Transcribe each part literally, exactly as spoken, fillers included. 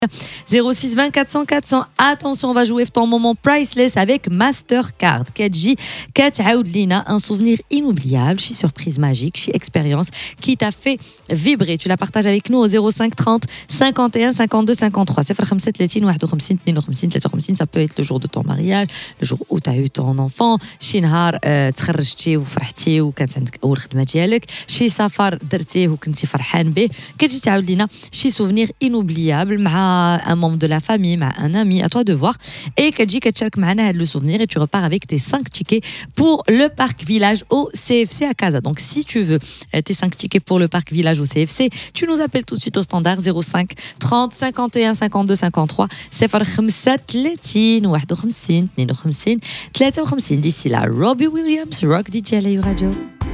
zéro six vingt quatre cents quatre cents. Attention, on va jouer ton moment priceless avec Mastercard. كتجي كتعاود لينا un souvenir inoubliable, chez surprise magique, chez expérience qui t'a fait vibrer. Tu la partages avec nous au zéro cinq trente cinquante et un cinquante-deux cinquante-trois. صفر خمسة وثلاثين واحد وخمسين اثنين وخمسين ثلاثة وخمسين. Ça peut être le jour de ton mariage, le jour où tu as eu ton enfant, شي نهار تخرجتي وفرحتي وكانت عندك اول خدمه ديالك, شي سفر درتيه وكنتي فرحان به. كتجي تعاود لينا شي souvenir inoubliable مع un membre de la famille, un ami, à toi de voir. Et Kadji Ketchak Mahana le souvenir et tu repars avec tes cinq tickets pour le parc village au C F C à Casa. Donc si tu veux tes cinq tickets pour le parc village au C F C, tu nous appelles tout de suite au standard zéro cinq trente cinquante et un cinquante-deux cinquante-trois. صفر خمسة وثلاثين واحد وخمسين اثنين وخمسين ثلاثة وخمسين. D'ici là, Robbie Williams, Rock D J à la radio.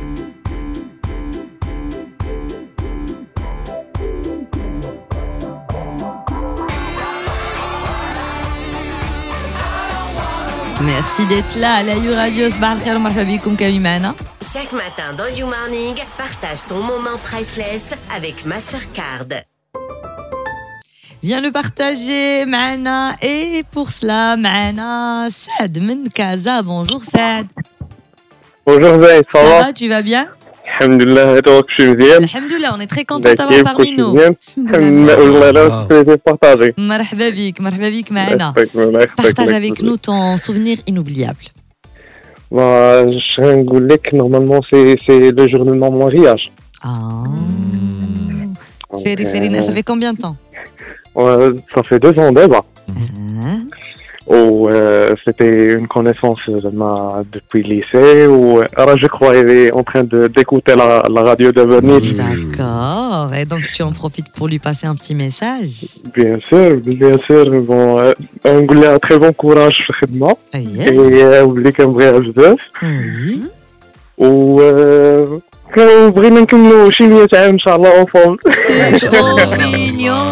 Merci d'être là à la You Radio. صباح الخير ومرحبا بكم كاملين معنا. Chaque matin dans You Morning, partage ton moment priceless avec Mastercard. Viens le partager معنا. Et pour cela معنا Saad من Casa. Bonjour Saad. Bonjour Zay, ça, ça va? va, tu vas bien? Alhamdulillah, et toi, je suis bien. Alhamdulillah, on est très content de t'avoir parmi nous. Alhamdulillah, c'est plaisir partagé. مرحبا بك, مرحبا بك معنا. Partage avec nous ton souvenir inoubliable. Bah, je vais vous dire que normalement, c'est, c'est le jour de mon mariage. Ah. Ferry, Ferry, ça fait combien de temps? euh, Ça fait deux ans déjà. Hein? Où euh, c'était une connaissance de ma, depuis le lycée, où alors, je crois qu'il est en train de, d'écouter la, la radio de Venise. D'accord, et donc tu en profites pour lui passer un petit message. Bien sûr, bien sûr. Bon, euh, on lui a un très bon courage في الخدمة. Et oublie qu'un vrai بزاف. Oui. و كانوا بغينا نكملوا شي مية عام ان شاء الله اونفون. C'est trop mignon.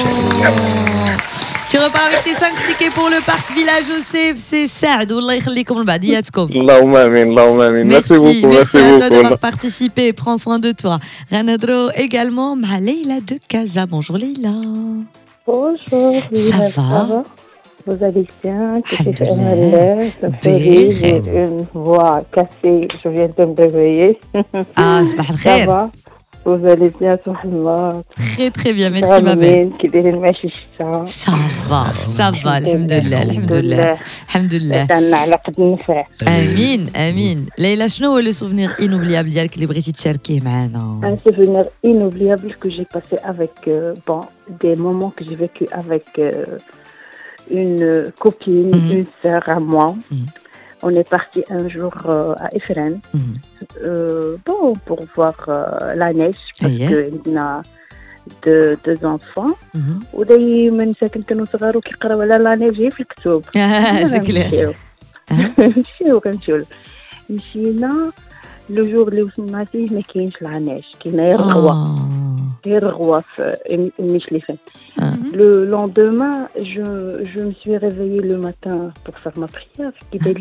Tu repars avec tes cinq tickets pour le parc village au C F C. Saad, والله يخليكم لبعضياتكم. اللهم امين اللهم امين. Merci, merci beaucoup, merci à toi d'avoir beaucoup. participé. Prends soin de toi. Ranadro également, مع Leila de Casa. Bonjour Leila. Bonjour. Ça va? Vous allez bien? Que c'est Alhamdulillah. ça me fait rire. J'ai une voix cassée. Je viens de me réveiller. Ah, صباح Ça الخير. va? Vous allez bien, subhanallah. Très très bien, merci ma belle. كي دايرين ماشي الشتا. Ça va, ça va, alhamdoulilah, alhamdoulilah, alhamdoulilah. استنى على قد النفع. امين امين. ليلى شنو هو لو سوفونير انوبليابل ديالك اللي بغيتي تشاركيه معنا؟ Un souvenir inoubliable que j'ai passé avec euh, bon, des moments que j'ai vécu avec euh, une copine, Mhm. une sœur à moi. Mhm. On est parti un jour euh, à Ifrane, Mhm. euh, bon, pour voir euh, la neige, parce Aïe. qu'on a deux, deux enfants. Mhm. ودايما ساكن كانوا صغار وكيقراو على لا نيج في الكتب. Ah, c'est clair. نمشيو كنمشيو مشينا لو جور اللي وصلنا فيه ما كاينش لا نيج, كاينه غير الغوا, غير الغوا في المشلفين. Le lendemain, je, je me suis réveillée le matin pour faire ma prière.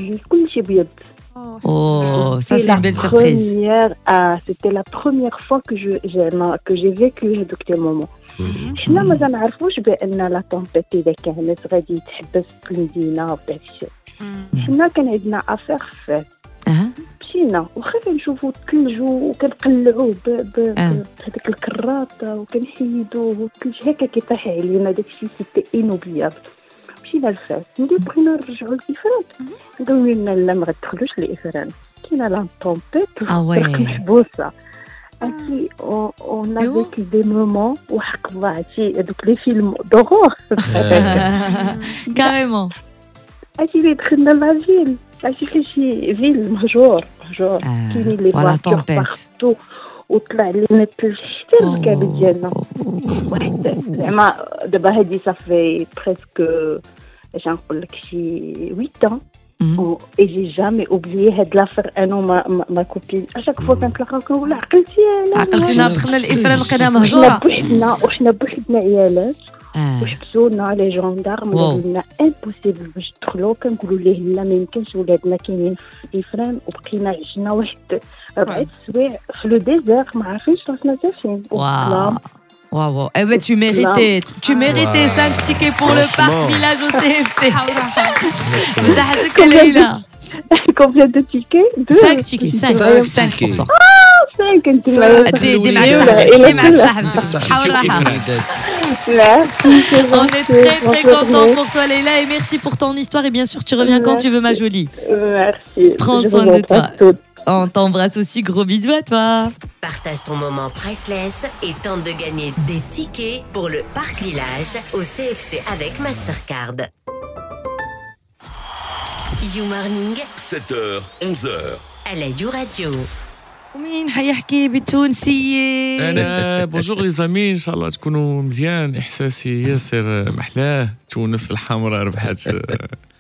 Oh, ça c'est une belle surprise. Première, ah, c'était la première fois que, je, j'ai, que j'ai vécu هذوك les moments. حنا ما كنعرفوش بأن لا طومبيت إذا كانت غادي تحبس في المدينة وبداك الشيء. حنا كان عندنا أفير فات. مشينا وخا كنشوفو الثلج وكنقلعوه بهذيك الكراطه وكنحيدوه والثلج هكا كيطيح علينا. داكشي سيتي انوبليابل. مشينا لفات ملي بغينا نرجعو لإفران قالوا لنا لا ما غتدخلوش لإفران, كاينه لا طومبيت والطريق محبوسه. عرفتي اون ا فيكي دي مومون وحق الله عرفتي هذوك لي فيلم دورور كاريمون. عرفتي اللي دخلنا لافيل, عرفتي كاين شي فيل مهجور مهجور كاينين لي فواتور بارتو وطلع لنا الثلج حتى للكعب ديالنا. واحد زعما دابا هادي صافي بريسك اش نقول لك شي ثمانية ans. Et j'ai jamais oublié هاد لافير انا وما ما كوبين. اشاك فوا كنتلاقاو كنقول عقلتي انا عقلتينا دخلنا الافران لقينا مهجوره. بوحدنا وحنا بوحدنا عيالات وحبسونا لي جوندارم وقالوا لنا امبوسيبل باش تدخلوا. كنقولوا ليه لا ما يمكنش ولادنا كاينين في الافران. وبقينا عشنا واحد ربع سوايع في لو ديزير ما عارفينش راسنا تا فين. واو Waouh, wow. Eh ben, tu méritais, tu méritais wow. cinq tickets pour le parc village au C F C. Vous avez quelle est là? Combien de tickets? cinq tickets, cinq pour toi. Ah, cinq. Des des On est très très contents pour toi, Leïla, et merci pour ton histoire. Et bien sûr, tu reviens quand tu veux, ma jolie. Merci. Prends soin de toi. On t'embrasse aussi, gros bisous à toi. Partage ton moment priceless et tente de gagner des tickets pour le Parc Village au C F C avec Mastercard. You Morning, sept heures, onze heures. على يو راديو. ومين حيحكي بالتونسية؟ أنا بونجور لي زامي، إن شاء الله تكونوا مزيان. إحساسي ياسر محلاه. تونس الحمراء ربحت